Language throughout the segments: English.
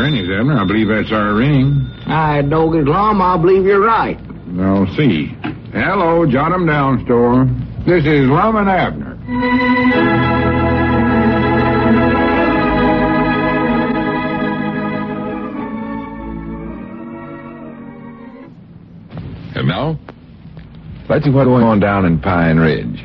Granny's, Abner. I believe that's our ring. I dog it, Lum. I believe you're right. Now, see. Hello, Jot 'em Down store. This is Lum and Abner. And now, let's see what's going on down in Pine Ridge.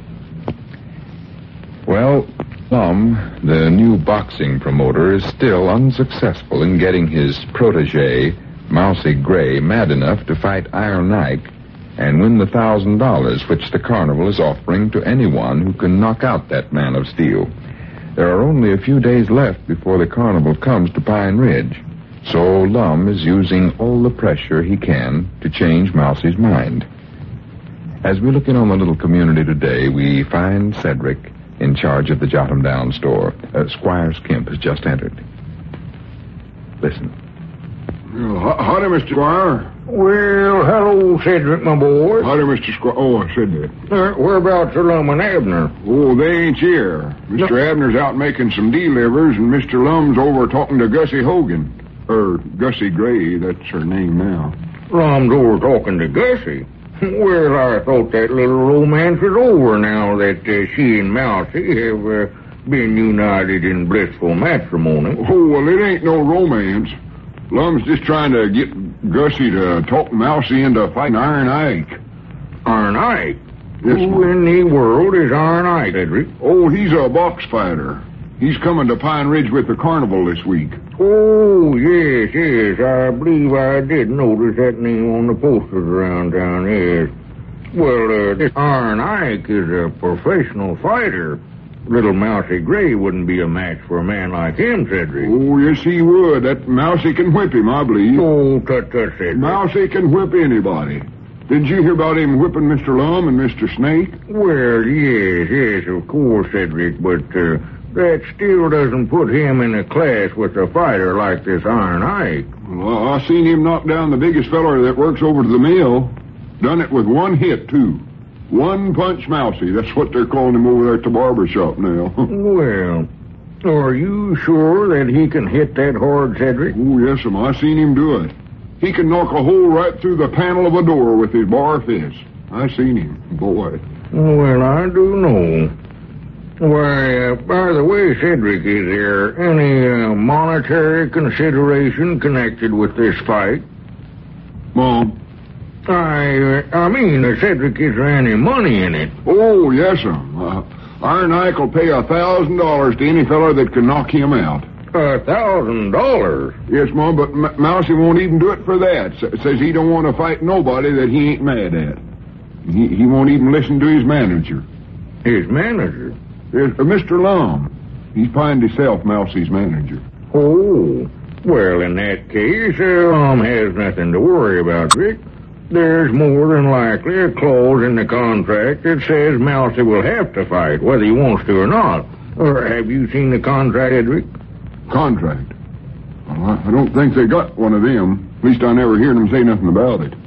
Well, Lum, the new boxing promoter, is still unsuccessful in getting his protege, Mousy Gray, mad enough to fight Iron Ike and win the $1,000 which the carnival is offering to anyone who can knock out that man of steel. There are only a few days left before the carnival comes to Pine Ridge, so Lum is using all the pressure he can to change Mousy's mind. As we look in on the little community today, we find Cedric in charge of the Jot 'em Down store. Squire Kemp has just entered. Listen. Howdy, Mr. Squire. Well, hello, Cedric, my boy. Howdy, Mr. Squire. Oh, I said that. Whereabouts are Lum and Abner? Oh, they ain't here. Mr. Abner's out making some delivers, and Mr. Lum's over talking to Gussie Hogan. Gussie Gray, that's her name now. Lum's over talking to Gussie? Well, I thought that little romance was over now that she and Mousy have been united in blissful matrimony. Oh, well, it ain't no romance. Lum's just trying to get Gussie to talk Mousy into fighting Iron Ike. Iron Ike? Yes, Who in the world is Iron Ike, Cedric? Oh, he's a box fighter. He's coming to Pine Ridge with the carnival this week. Oh, yes. I believe I did notice that name on the posters around town, yes. Well, this Iron Ike is a professional fighter. Little Mousy Gray wouldn't be a match for a man like him, Cedric. Oh, yes, he would. That Mousy can whip him, I believe. Oh, tut, Cedric. Mousy can whip anybody. Didn't you hear about him whipping Mr. Lum and Mr. Snake? Well, yes, of course, Cedric, but that still doesn't put him in a class with a fighter like this Iron Ike. Well, I seen him knock down the biggest feller that works over to the mill. Done it with one hit, too. One punch Mousy. That's what they're calling him over there at the barber shop now. Well, are you sure that he can hit that hard, Cedric? Oh, yes, I seen him do it. He can knock a hole right through the panel of a door with his bar fist. I seen him, boy. Well, I do know. Why, by the way, Cedric, is there any monetary consideration connected with this fight? Mom? I mean, Cedric, is there any money in it? Oh, yes, sir. Iron Ike will pay $1,000 to any feller that can knock him out. $1,000? Yes, Mom, but Mousy won't even do it for that. Says he don't want to fight nobody that he ain't mad at. He won't even listen to his manager. His manager? Yes, Mr. Lum. He's fined himself Mousy's manager. Oh, well, in that case, Lum has nothing to worry about, Rick. There's more than likely a clause in the contract that says Mousy will have to fight, whether he wants to or not. Or have you seen the contract, Cedric? Contract? Well, I don't think they got one of them. At least I never heard them say nothing about it.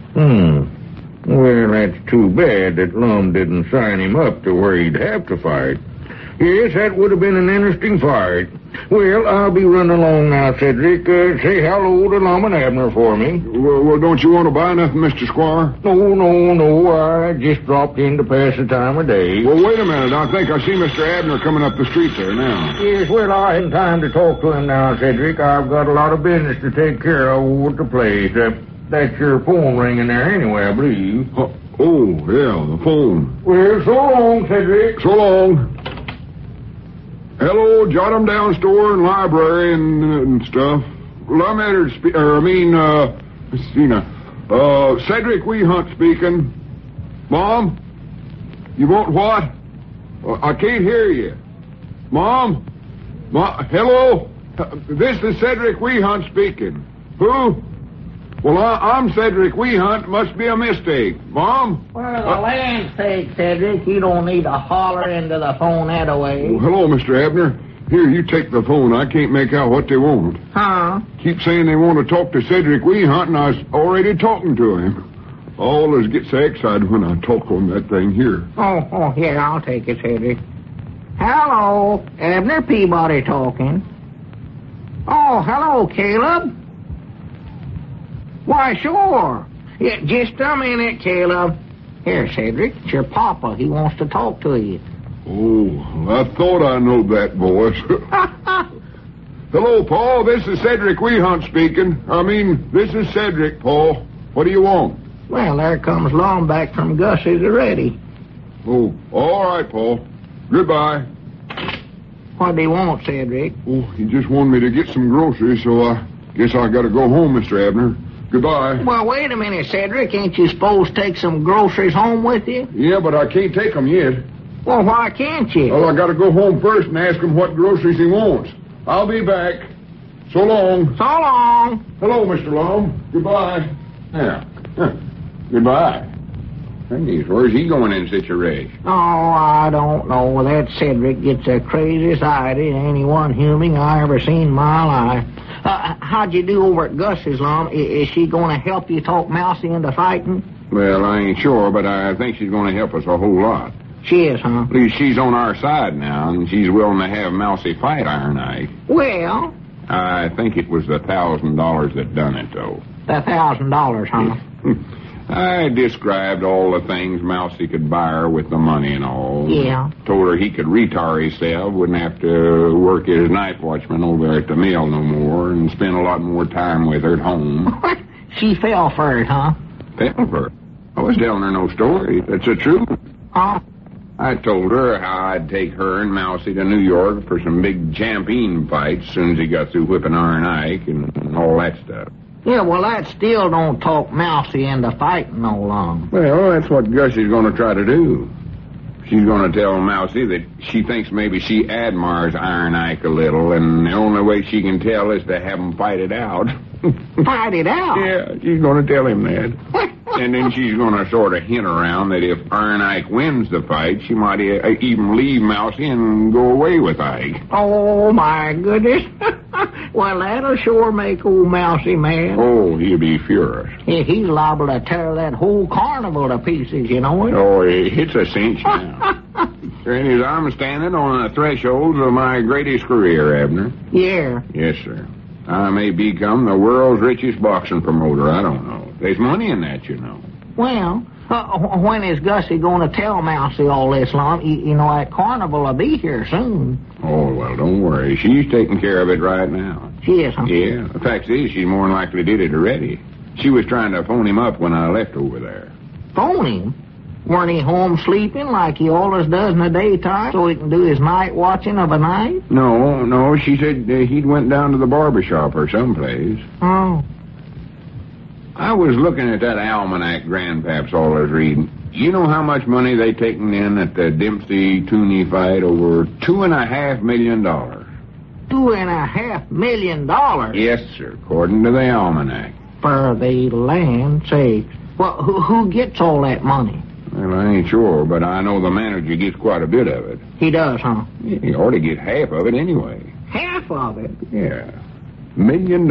Well, that's too bad that Lum didn't sign him up to where he'd have to fight. Yes, that would have been an interesting fight. Well, I'll be running along now, Cedric. Say hello to Lum and Abner for me. Well, don't you want to buy nothing, Mr. Squire? No. I just dropped in to pass the time of day. Well, wait a minute. I think I see Mr. Abner coming up the street there now. Yes, well, I haven't time to talk to him now, Cedric. I've got a lot of business to take care of over at the place. That's your phone ringing there anyway, I believe. Oh, yeah, the phone. Well, so long, Cedric. So long. Hello, Jot 'em Down store and library and stuff. Well, I'm entered Cedric Wehunt speaking. Mom? You want what? I can't hear you. Mom? Hello? This is Cedric Wehunt speaking. Who? Well, I'm Cedric Wehunt. Must be a mistake. Mom? Well, the land's sake, Cedric. You don't need to holler into the phone that way. Oh, hello, Mr. Abner. Here, you take the phone. I can't make out what they want. Huh? Keep saying they want to talk to Cedric Wehunt, and I was already talking to him. I always get so excited when I talk on that thing here. Oh, here, I'll take it, Cedric. Hello, Abner Peabody talking. Oh, hello, Caleb. Why, sure. Yeah, just a minute, Caleb. Here, Cedric, it's your papa. He wants to talk to you. Oh, I thought I know that voice. Hello, Paul. This is Cedric Weehunt speaking. This is Cedric, Paul. What do you want? Well, there comes Lum back from Gussie's already. Oh, all right, Paul. Goodbye. What do you want, Cedric? Oh, he just wanted me to get some groceries, so I guess I gotta go home, Mr. Abner. Goodbye. Well, wait a minute, Cedric. Ain't you supposed to take some groceries home with you? Yeah, but I can't take them yet. Well, why can't you? Well, I gotta go home first and ask him what groceries he wants. I'll be back. So long. So long. Hello, Mr. Long. Goodbye. Yeah. Goodbye. Hey, where's he going in such a rush? Oh, I don't know. That Cedric gets the craziest idea any one human I ever seen in my life. How'd you do over at Gussie's, Lum? Is she going to help you talk Mousy into fighting? Well, I ain't sure, but I think she's going to help us a whole lot. She is, huh? At least she's on our side now, and she's willing to have Mousy fight Iron Ike. Well? I think it was the $1,000 that done it, though. The $1,000, huh? I described all the things Mousy could buy her with the money and all. Yeah. Told her he could retire himself, wouldn't have to work as night watchman over there at the mill no more, and spend a lot more time with her at home. She fell for it, huh? Fell for it? I was telling her no story. That's the truth. Huh? I told her how I'd take her and Mousy to New York for some big champagne fights as soon as he got through whipping Iron Ike and all that stuff. Yeah, well, that still don't talk Mousy into fighting no long. Well, that's what Gussie's going to try to do. She's going to tell Mousy that she thinks maybe she admires Iron Ike a little, and the only way she can tell is to have him fight it out. Fight it out? Yeah, she's going to tell him that. And then she's going to sort of hint around that if Iron Ike wins the fight, she might even leave Mousy and go away with Ike. Oh, my goodness. Well, that'll sure make old Mousy mad. Oh, he'll be furious. Yeah, he's liable to tear that whole carnival to pieces, you know it? Oh, it's a cinch now. And I'm standing on the threshold of my greatest career, Abner. Yeah. Yes, sir. I may become the world's richest boxing promoter. I don't know. There's money in that, you know. Well, when is Gussie going to tell Mousy all this, Lum? You know, that carnival will be here soon. Oh, well, don't worry. She's taking care of it right now. She is, huh? Yeah. The fact is, she's more than likely did it already. She was trying to phone him up when I left over there. Phone him? Weren't he home sleeping like he always does in the daytime so he can do his night watching of a night? No. She said he'd went down to the barber shop or someplace. Oh. I was looking at that almanac Grandpap's always reading. You know how much money they taken in at the Dempsey-Tooney fight? Over $2.5 million. $2.5 million? Yes, sir, according to the almanac. For the land's sake. Well, who gets all that money? Well, I ain't sure, but I know the manager gets quite a bit of it. He does, huh? He ought to get half of it anyway. Half of it? Yeah. $1 million.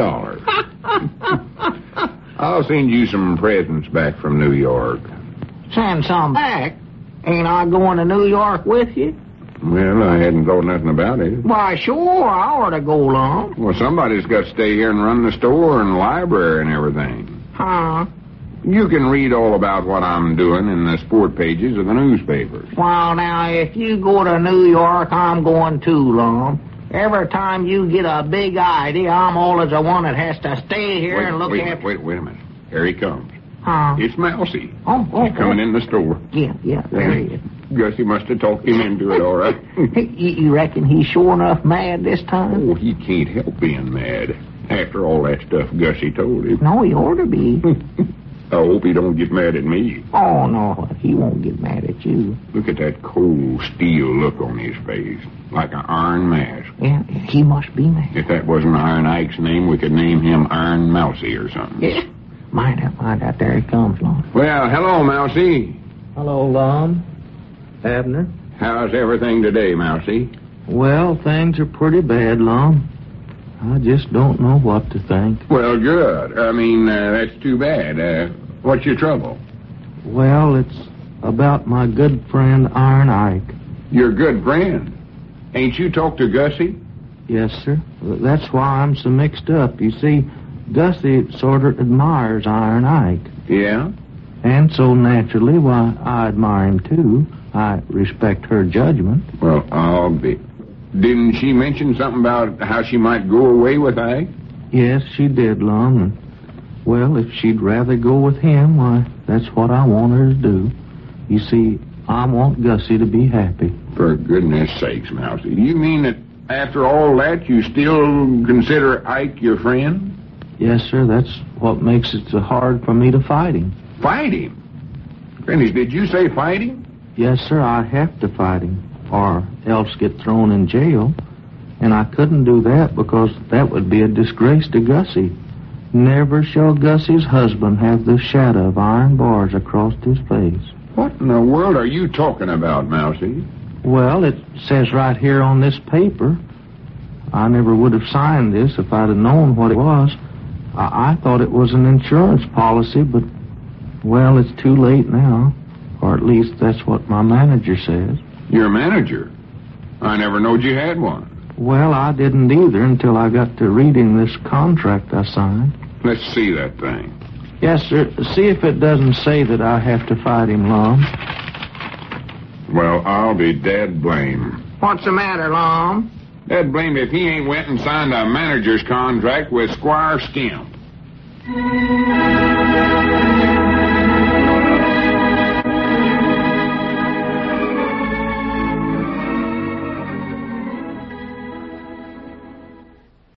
I'll send you some presents back from New York. Send some back? Ain't I going to New York with you? Well, I hadn't thought nothing about it. Why, sure, I ought to go along. Well, somebody's got to stay here and run the store and library and everything. Huh? You can read all about what I'm doing in the sport pages of the newspapers. Well, now, if you go to New York, I'm going too, Lum. Every time you get a big idea, I'm always the one that has to stay here and look at... Wait a minute. Here he comes. Huh? It's Mousy. Oh. He's coming in the store. Yeah, there he is. Gussie must have talked him into it, all right. You reckon he's sure enough mad this time? Oh, he can't help being mad. After all that stuff Gussie told him. No, he ought to be. I hope he don't get mad at me. Oh, no, he won't get mad at you. Look at that cold steel look on his face. Like an iron mask. Yeah, he must be mad. If that wasn't Iron Ike's name, we could name him Iron Mousy or something. Yeah. Mind out. There he comes, Lum. Well, hello, Mousy. Hello, Lum. Abner. How's everything today, Mousy? Well, things are pretty bad, Lum. I just don't know what to think. Well, good. That's too bad. What's your trouble? Well, it's about my good friend Iron Ike. Your good friend? Ain't you talked to Gussie? Yes, sir. That's why I'm so mixed up. You see, Gussie sort of admires Iron Ike. Yeah? And so naturally, why, I admire him too. I respect her judgment. Well, I'll be. Didn't she mention something about how she might go away with Ike? Yes, she did, Lum. And, well, if she'd rather go with him, why, that's what I want her to do. You see, I want Gussie to be happy. For goodness sakes, Mousy. Do you mean that after all that, you still consider Ike your friend? Yes, sir, that's what makes it so hard for me to fight him. Fight him? Finish, did you say fight him? Yes, sir, I have to fight him, or else get thrown in jail. And I couldn't do that because that would be a disgrace to Gussie. Never shall Gussie's husband have the shadow of iron bars across his face. What in the world are you talking about, Mousy? Well, it says right here on this paper. I never would have signed this if I'd have known what it was. I thought it was an insurance policy, but, well, it's too late now. Or at least that's what my manager says. Your manager? I never knowed you had one. Well, I didn't either until I got to reading this contract I signed. Let's see that thing. Yes, sir. See if it doesn't say that I have to fight him, Lum. Well, I'll be dead blame. What's the matter, Lum? Dead blame if he ain't went and signed a manager's contract with Squire Skimp.